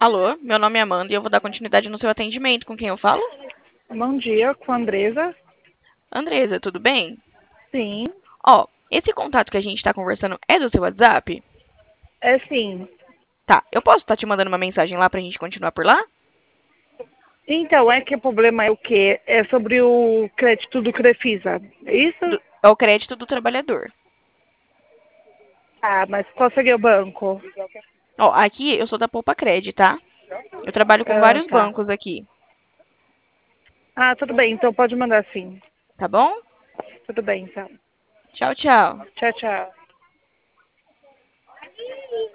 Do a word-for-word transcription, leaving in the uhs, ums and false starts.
Alô, meu nome é Amanda e eu vou dar continuidade no seu atendimento. Com quem eu falo? Bom dia, com a Andresa. Andresa, tudo bem? Sim, Ó, esse contato que a gente está conversando é do seu WhatsApp? é sim. Tá, eu posso estar te mandando uma mensagem lá pra gente continuar por lá? Então, é que o problema é o quê? É sobre o crédito do Crefisa, é isso? Do- é o crédito do trabalhador. Ah, mas qual seria o banco? Ó, aqui eu sou da Poupa Cred, tá? Eu trabalho com Ah, vários tá. bancos aqui, Ah, tudo bem, então pode mandar sim. tá bom? Tudo bem, então. Tchau, tchau. Tchau, tchau.